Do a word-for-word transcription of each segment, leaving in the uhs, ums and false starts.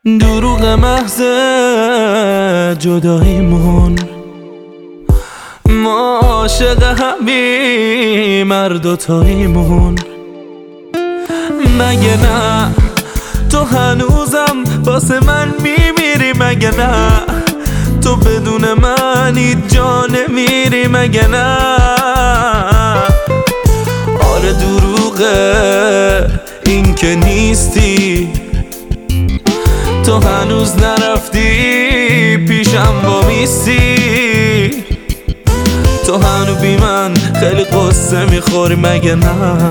دروغ محض جداییمون، ما عاشق همیم هر دوتاییمون. مگه نه تو هنوزم واسه من میمیری؟ مگه نه تو بدون من هیچ جا نمیری؟ مگه نه آره دروغه این که نیستی، تو هنوز نرفتی پیشم وامیستی، تو هنو بی من خیلی قصه میخوری. مگه نه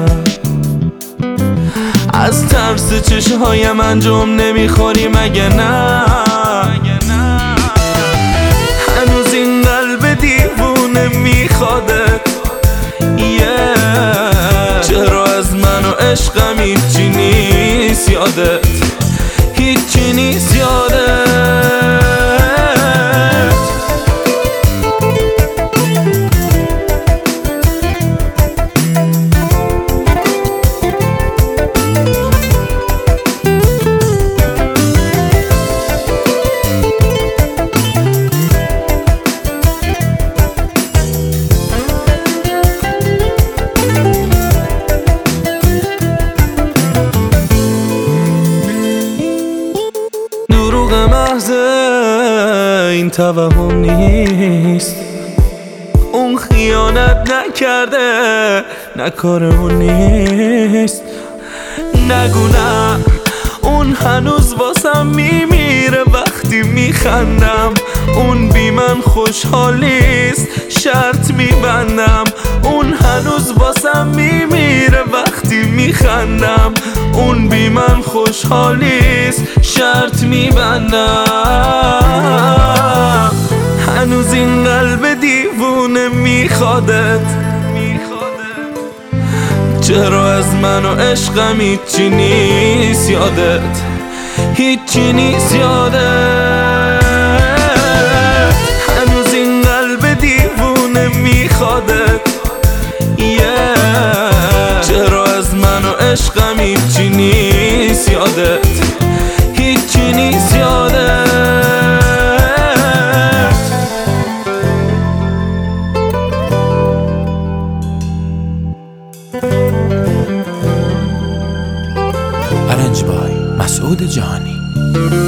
از ترس چشمهایم انجام نمیخوری؟ مگه نه هنوز این قلب دیوونه میخوادت؟ yeah. چرا از من و عشقم هیچی نیست یادت؟ هیچی نیست یادت؟ دروغ محض این توهم نیست، اون خیانت نکرده نه کار اون نیست. نگو نه اون هنوز واسم میمیره وقتی میخندم، اون بی من خوشحالیست شرط میبندم. اون هنوز واسم میمیره وقتی میخندم، اون بی من خوشحالیست شرط میبندم. هنوز این قلب دیوونه میخوادت؟ چرا از من و عشقم هیچی نیست یادت؟ هیچی نیست یادت؟ هنوز این قلب دیوونه میخوادت؟ yeah. چرا از من و عشقم هیچی نیست یادت؟ هیچی نیست یادت؟ Arranged by مسعود جهانی.